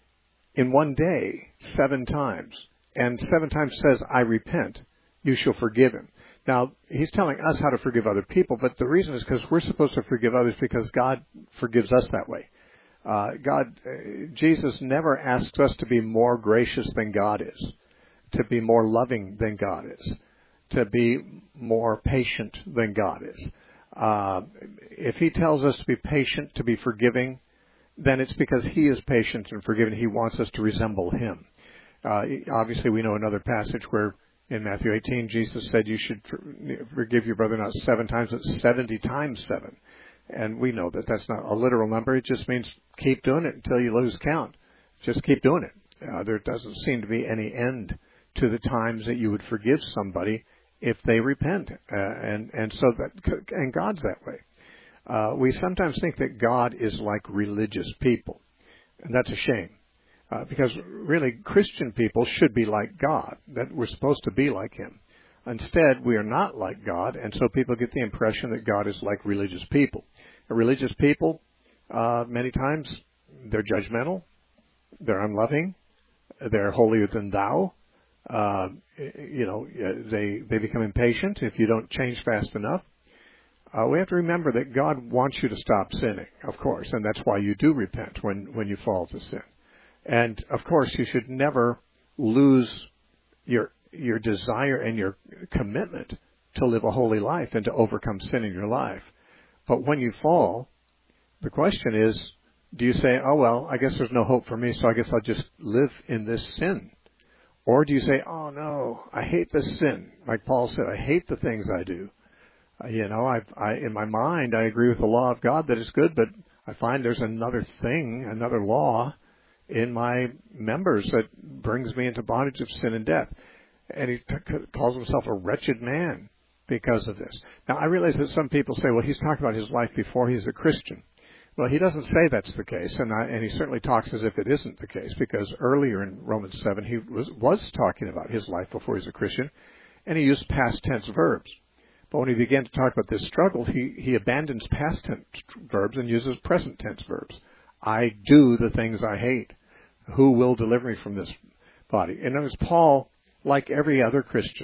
in one day seven times, and seven times says, I repent, you shall forgive him. Now, he's telling us how to forgive other people, but the reason is because we're supposed to forgive others because God forgives us that way. Uh, God, uh, Jesus never asks us to be more gracious than God is, to be more loving than God is, to be more patient than God is. Uh, if he tells us to be patient, to be forgiving, then it's because he is patient and forgiving. He wants us to resemble him. Uh, obviously, we know another passage where in Matthew eighteen, Jesus said you should forgive your brother not seven times, but seventy times seven. And we know that that's not a literal number. It just means keep doing it until you lose count. Just keep doing it. Uh, there doesn't seem to be any end to the times that you would forgive somebody if they repent. Uh, and, and so that, and God's that way. Uh, we sometimes think that God is like religious people. And that's a shame. Uh, because really Christian people should be like God, that we're supposed to be like him. Instead, we are not like God, and so people get the impression that God is like religious people. And religious people, uh, many times, they're judgmental, they're unloving, they're holier than thou. Uh, you know, they they become impatient if you don't change fast enough. Uh, we have to remember that God wants you to stop sinning, of course, and that's why you do repent when, when you fall to sin. And, of course, you should never lose your your desire and your commitment to live a holy life and to overcome sin in your life. But when you fall, the question is, do you say, oh, well, I guess there's no hope for me, so I guess I'll just live in this sin? Or do you say, oh, no, I hate this sin. Like Paul said, I hate the things I do. Uh, you know, I, I in my mind, I agree with the law of God that it's good, but I find there's another thing, another law in my members that brings me into bondage of sin and death. And he t- calls himself a wretched man because of this. Now, I realize that some people say, well, he's talking about his life before he's a Christian. Well, he doesn't say that's the case, and, I, and he certainly talks as if it isn't the case, because earlier in Romans seven, he was, was talking about his life before he was a Christian, and he used past tense verbs. But when he began to talk about this struggle, he, he abandons past tense verbs and uses present tense verbs. I do the things I hate. Who will deliver me from this body? And notice Paul, like every other Christian,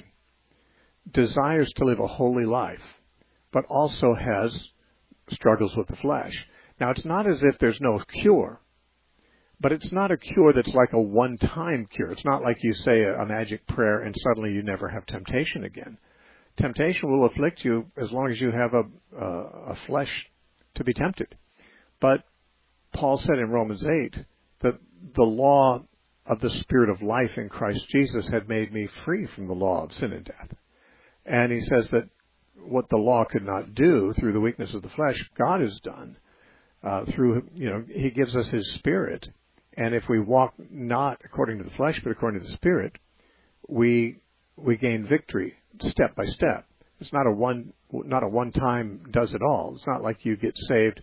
desires to live a holy life, but also has struggles with the flesh. Now, it's not as if there's no cure, but it's not a cure that's like a one-time cure. It's not like you say a, a magic prayer and suddenly you never have temptation again. Temptation will afflict you as long as you have a, a, a flesh to be tempted. But Paul said in Romans eight that the law of the Spirit of life in Christ Jesus had made me free from the law of sin and death. And he says that what the law could not do through the weakness of the flesh, God has done uh, through, you know, he gives us his Spirit. And if we walk not according to the flesh, but according to the Spirit, we we gain victory step by step. It's not a one not a one time does it all. It's not like you get saved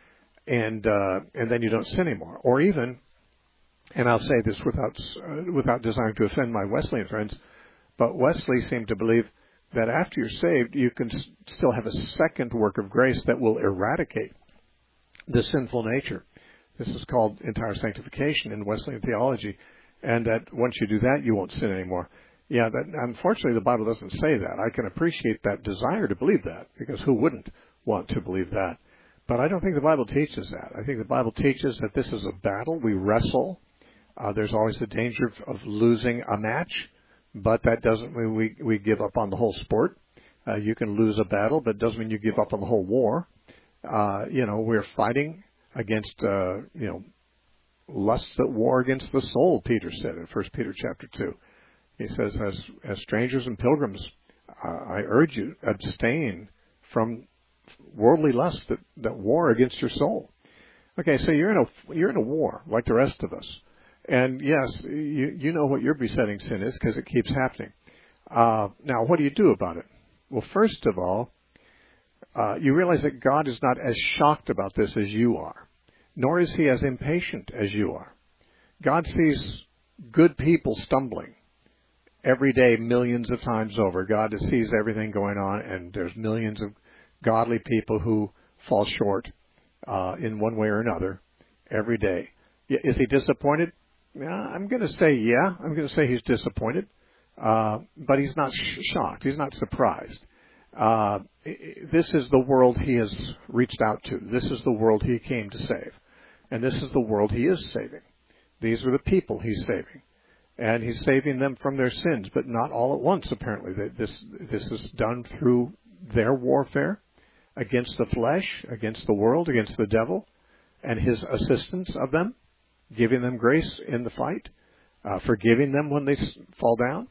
and uh, and then you don't sin anymore. Or even, and I'll say this without uh, without desiring to offend my Wesleyan friends, but Wesley seemed to believe that after you're saved, you can s- still have a second work of grace that will eradicate the sinful nature. This is called entire sanctification in Wesleyan theology, and that once you do that, you won't sin anymore. Yeah, that, unfortunately, the Bible doesn't say that. I can appreciate that desire to believe that, because who wouldn't want to believe that? But I don't think the Bible teaches that. I think the Bible teaches that this is a battle. We wrestle. Uh, there's always the danger of, of losing a match, but that doesn't mean we, we give up on the whole sport. Uh, you can lose a battle, but it doesn't mean you give up on the whole war. Uh, you know, we're fighting against, uh, you know, lusts that war against the soul, Peter said in First Peter chapter two. He says, as, as strangers and pilgrims, uh, I urge you, abstain from worldly lusts that, that war against your soul. Okay, so you're in a, you're in a war like the rest of us. And yes, you, you know what your besetting sin is because it keeps happening. Uh, now, what do you do about it? Well, first of all, uh, you realize that God is not as shocked about this as you are, nor is he as impatient as you are. God sees good people stumbling every day, millions of times over. God sees everything going on, and there's millions of godly people who fall short uh, in one way or another every day. Is he disappointed? Yeah, I'm going to say yeah. I'm going to say he's disappointed, uh, but he's not sh- shocked. He's not surprised. Uh, this is the world he has reached out to. This is the world he came to save, and this is the world he is saving. These are the people he's saving, and he's saving them from their sins, but not all at once. Apparently, this this is done through their warfare against the flesh, against the world, against the devil, and his assistance of them, giving them grace in the fight, uh, forgiving them when they fall down,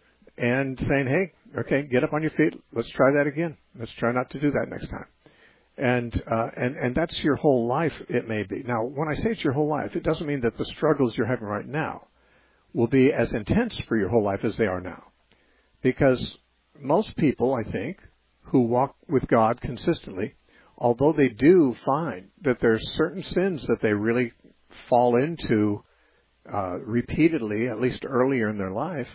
and saying, hey, okay, get up on your feet. Let's try that again. Let's try not to do that next time. And, uh, and, and that's your whole life, it may be. Now, when I say it's your whole life, it doesn't mean that the struggles you're having right now will be as intense for your whole life as they are now. Because most people, I think, who walk with God consistently, although they do find that there's certain sins that they really fall into uh, repeatedly, at least earlier in their life,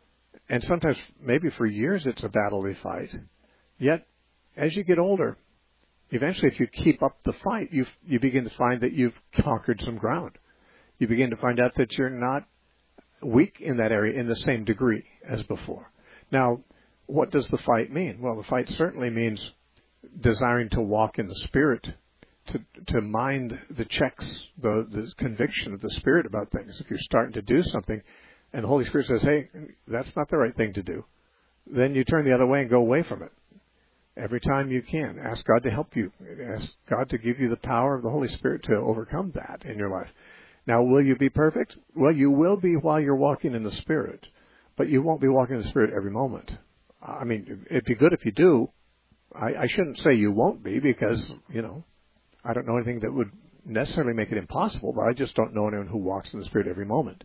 and sometimes maybe for years it's a battle they fight. Yet, as you get older, eventually if you keep up the fight, you you begin to find that you've conquered some ground. You begin to find out that you're not weak in that area in the same degree as before. Now, what does the fight mean? Well, the fight certainly means desiring to walk in the Spirit, to to mind the checks, the, the conviction of the Spirit about things. If you're starting to do something and the Holy Spirit says, hey, that's not the right thing to do, then you turn the other way and go away from it. Every time you can, ask God to help you. Ask God to give you the power of the Holy Spirit to overcome that in your life. Now, will you be perfect? Well, you will be while you're walking in the Spirit, but you won't be walking in the Spirit every moment. I mean, it'd be good if you do. I, I shouldn't say you won't be because, you know, I don't know anything that would necessarily make it impossible, but I just don't know anyone who walks in the Spirit every moment.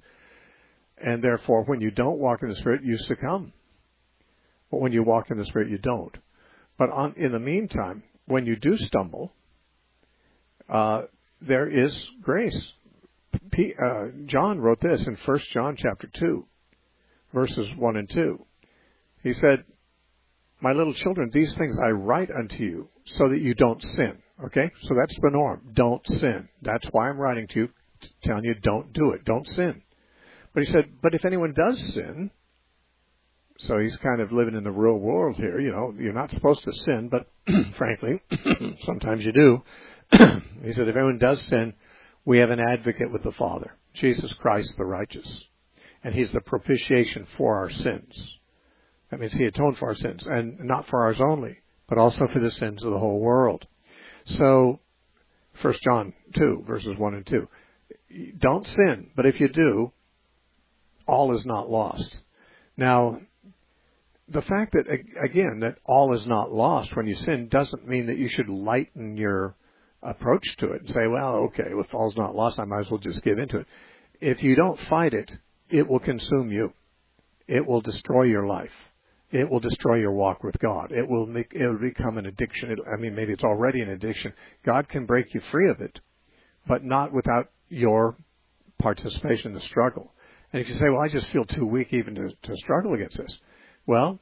And therefore, when you don't walk in the Spirit, you succumb. But when you walk in the Spirit, you don't. But on, in the meantime, when you do stumble, uh, there is grace. P, uh, John wrote this in First John chapter two, verses one and two. He said, my little children, these things I write unto you so that you don't sin. Okay? So that's the norm. Don't sin. That's why I'm writing to you, telling you don't do it. Don't sin. But he said, but if anyone does sin, so he's kind of living in the real world here. You know, you're not supposed to sin, but frankly, sometimes you do. He said, if anyone does sin, we have an advocate with the Father, Jesus Christ the righteous. And he's the propitiation for our sins. That means he atoned for our sins, and not for ours only, but also for the sins of the whole world. So, First John two, verses one and two. don't sin, but if you do, all is not lost. Now, the fact that, again, that all is not lost when you sin doesn't mean that you should lighten your approach to it and say, well, okay, if all's not lost, I might as well just give into it. If you don't fight it, it will consume you. It will destroy your life. It will destroy your walk with God. It will make, it will become an addiction. It, I mean, maybe it's already an addiction. God can break you free of it, but not without your participation in the struggle. And if you say, well, I just feel too weak even to, to struggle against this. Well,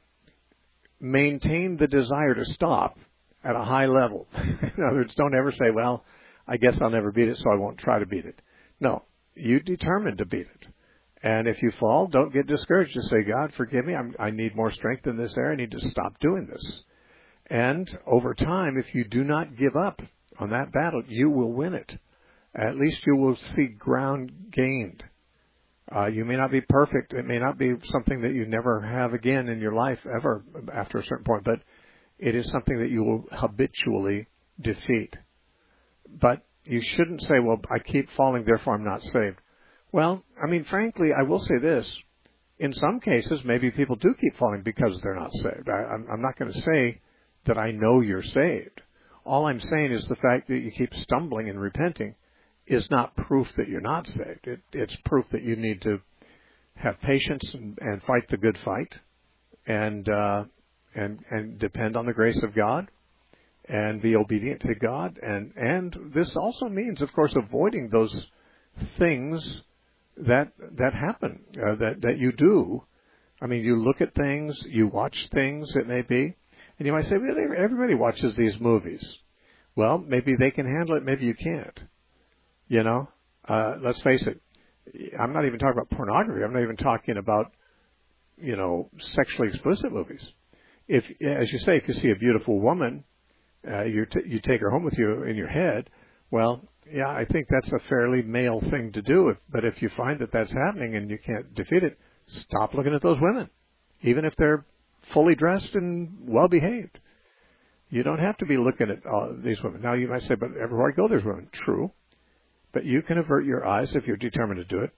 maintain the desire to stop at a high level. In other words, don't ever say, well, I guess I'll never beat it, so I won't try to beat it. No, you determined to beat it. And if you fall, don't get discouraged. Just say, God, forgive me. I'm, I need more strength in this area. I need to stop doing this. And over time, if you do not give up on that battle, you will win it. At least you will see ground gained. Uh, you may not be perfect. It may not be something that you never have again in your life ever after a certain point, but it is something that you will habitually defeat. But you shouldn't say, well, I keep falling, therefore I'm not saved. Well, I mean, frankly, I will say this. In some cases, maybe people do keep falling because they're not saved. I, I'm, I'm not going to say that I know you're saved. All I'm saying is the fact that you keep stumbling and repenting is not proof that you're not saved. It, it's proof that you need to have patience and, and fight the good fight, and uh, and and depend on the grace of God, and be obedient to God. And and this also means, of course, avoiding those things that that happen uh, that that you do. I mean, you look at things, you watch things, it may be, and you might say, well, everybody watches these movies. Well, maybe they can handle it, maybe you can't. You know, uh, let's face it, I'm not even talking about pornography. I'm not even talking about, you know, sexually explicit movies. If, as you say, if you see a beautiful woman, uh, you t- you take her home with you in your head, well, yeah, I think that's a fairly male thing to do. If, but if you find that that's happening and you can't defeat it, stop looking at those women, even if they're fully dressed and well-behaved. You don't have to be looking at uh, these women. Now, you might say, but everywhere I go, there's women. True. But you can avert your eyes if you're determined to do it.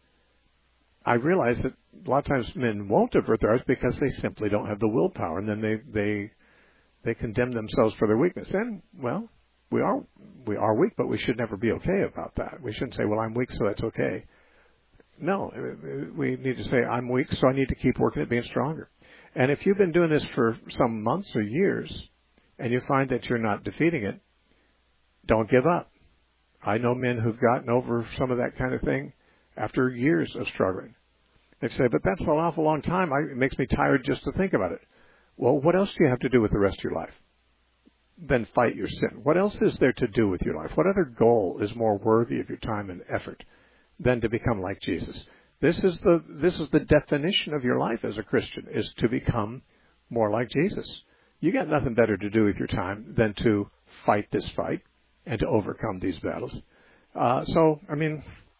I realize that a lot of times men won't avert their eyes because they simply don't have the willpower, and then they they they condemn themselves for their weakness. And, well, we are we are weak, but we should never be okay about that. We shouldn't say, well, I'm weak, so that's okay. No, we need to say, I'm weak, so I need to keep working at being stronger. And if you've been doing this for some months or years, and you find that you're not defeating it, don't give up. I know men who've gotten over some of that kind of thing after years of struggling. They say, but that's an awful long time. I, it makes me tired just to think about it. Well, what else do you have to do with the rest of your life than fight your sin? What else is there to do with your life? What other goal is more worthy of your time and effort than to become like Jesus? This is the this is the definition of your life as a Christian, is to become more like Jesus. You got nothing better to do with your time than to fight this fight and to overcome these battles. Uh, so, I mean,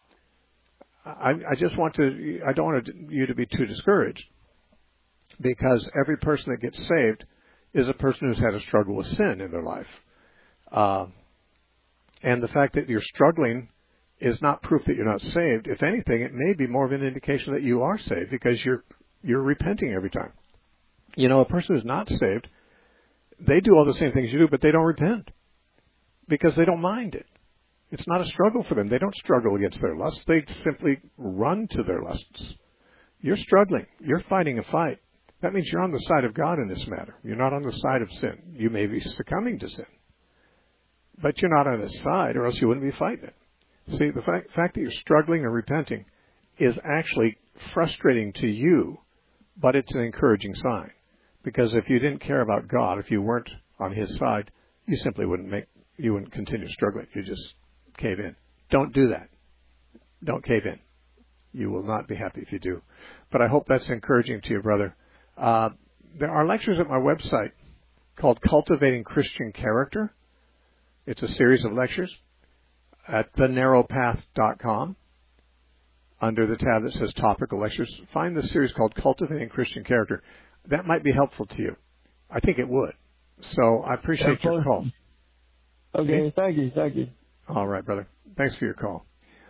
I, I just want to, I don't want to, you to be too discouraged, because every person that gets saved is a person who's had a struggle with sin in their life. Uh, and the fact that you're struggling is not proof that you're not saved. If anything, it may be more of an indication that you are saved, because you're you're repenting every time. You know, a person who's not saved, they do all the same things you do, but they don't repent, because they don't mind it. It's not a struggle for them. They don't struggle against their lusts. They simply run to their lusts. You're struggling. You're fighting a fight. That means you're on the side of God in this matter. You're not on the side of sin. You may be succumbing to sin, but you're not on his side, or else you wouldn't be fighting it. See, the fact, fact that you're struggling or repenting is actually frustrating to you, but it's an encouraging sign. Because if you didn't care about God, if you weren't on his side, you simply wouldn't make, you wouldn't continue struggling. You just cave in. Don't do that. Don't cave in. You will not be happy if you do. But I hope that's encouraging to you, brother. Uh, there are lectures at my website called Cultivating Christian Character. It's a series of lectures at the narrow path dot com. Under the tab that says Topical Lectures, find the series called Cultivating Christian Character. That might be helpful to you. I think it would. So I appreciate your call. Okay, thank you, thank you. All right, brother. Thanks for your call.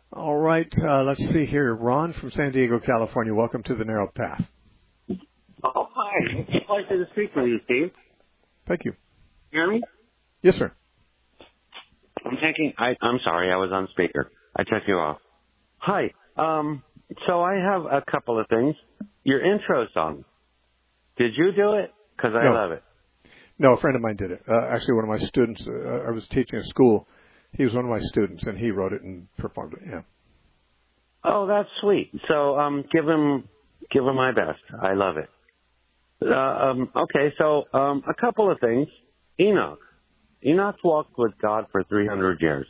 All right, uh, let's see here. Ron from San Diego, California. Welcome to the Narrow Path. Oh, hi. It's a pleasure to speak with you, Steve. Thank you. Hear me? Yes, sir. I'm taking. I, I'm sorry, I was on speaker. I took you off. Hi. Um. So I have a couple of things. Your intro song. Did you do it? Because I no. love it. No, a friend of mine did it. Uh, actually, one of my students. Uh, I was teaching a school. He was one of my students, and he wrote it and performed it. Yeah. Oh, that's sweet. So, um, give him, give him my best. I love it. Uh, um, okay, so um, a couple of things. Enoch. Enoch walked with God for three hundred years.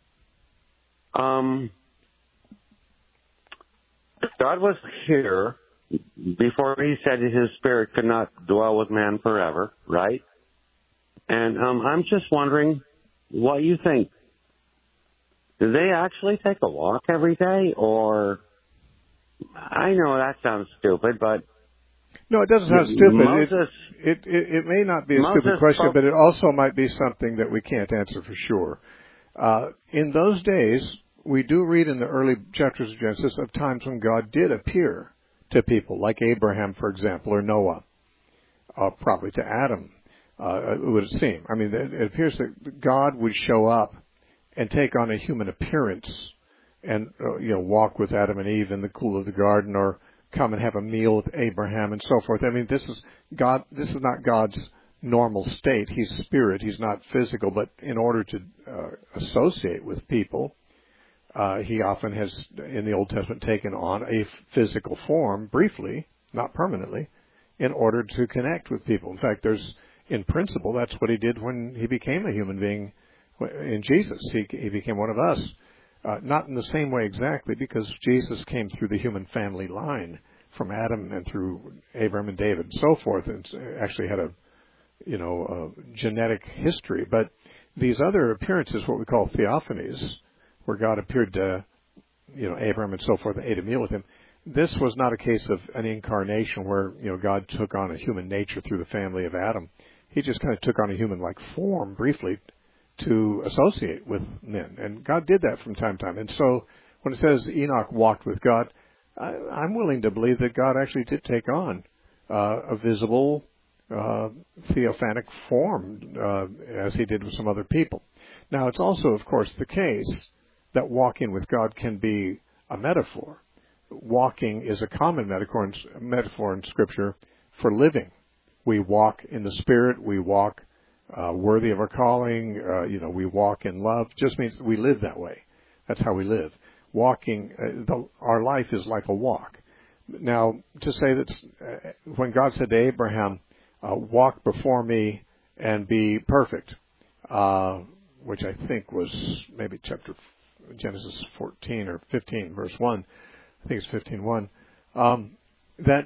Um, God was here before he said his spirit could not dwell with man forever, right? And um, I'm just wondering what you think. Do they actually take a walk every day, or I know that sounds stupid, but no, it doesn't sound stupid. Moses, it, it, it, it may not be a Moses stupid question, spoke, but it also might be something that we can't answer for sure. Uh, in those days, we do read in the early chapters of Genesis of times when God did appear to people, like Abraham, for example, or Noah, uh, probably to Adam, uh, it would seem. I mean, it, it appears that God would show up and take on a human appearance and, uh, you know, walk with Adam and Eve in the cool of the garden, or come and have a meal with Abraham and so forth. I mean, this is God, this is not God's normal state. He's spirit. He's not physical, but in order to uh, associate with people, uh, he often has, in the Old Testament, taken on a physical form briefly, not permanently, in order to connect with people. In fact, there's, in principle, that's what he did when he became a human being in Jesus. He, he became one of us. Uh, not in the same way exactly, because Jesus came through the human family line from Adam and through Abraham and David and so forth, and actually had a, you know, a genetic history. But these other appearances, what we call theophanies, where God appeared to, you know, Abraham and so forth, and ate a meal with him, this was not a case of an incarnation where, you know, God took on a human nature through the family of Adam. He just kind of took on a human-like form briefly to associate with men. And God did that from time to time. And so when it says Enoch walked with God, I, I'm willing to believe that God actually did take on uh, a visible uh, theophanic form, uh, as he did with some other people. Now, it's also, of course, the case that walking with God can be a metaphor. Walking is a common metaphor in, metaphor in Scripture for living. We walk in the Spirit. We walk Uh, worthy of our calling, uh, you know, we walk in love, just means we live that way. That's how we live. Walking, uh, the, our life is like a walk. Now, to say that uh, when God said to Abraham, uh, walk before me and be perfect, uh, which I think was maybe chapter Genesis fourteen or fifteen, verse one, I think it's fifteen one, um, that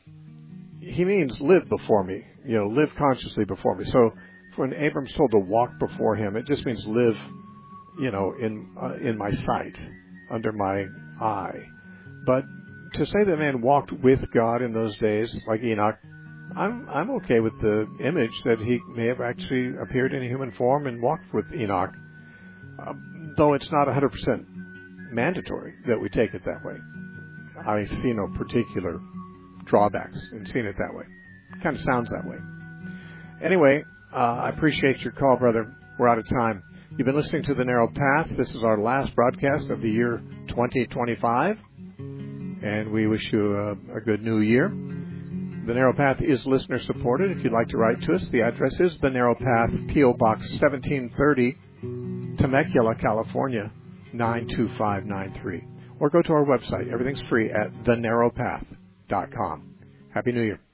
he means live before me, you know, live consciously before me. So, when Abram's told to walk before him, it just means live, you know, in uh, in my sight, under my eye. But to say that man walked with God in those days, like Enoch, I'm I'm okay with the image that he may have actually appeared in a human form and walked with Enoch, uh, though it's not one hundred percent mandatory that we take it that way. I see no particular drawbacks in seeing it that way. It kind of sounds that way. Anyway, Uh, I appreciate your call, brother. We're out of time. You've been listening to The Narrow Path. This is our last broadcast of the year twenty twenty-five, and we wish you a, a good new year. The Narrow Path is listener-supported. If you'd like to write to us, the address is The Narrow Path, P O. Box seventeen thirty, Temecula, California, nine two five nine three. Or go to our website. Everything's free at the narrow path dot com. Happy New Year.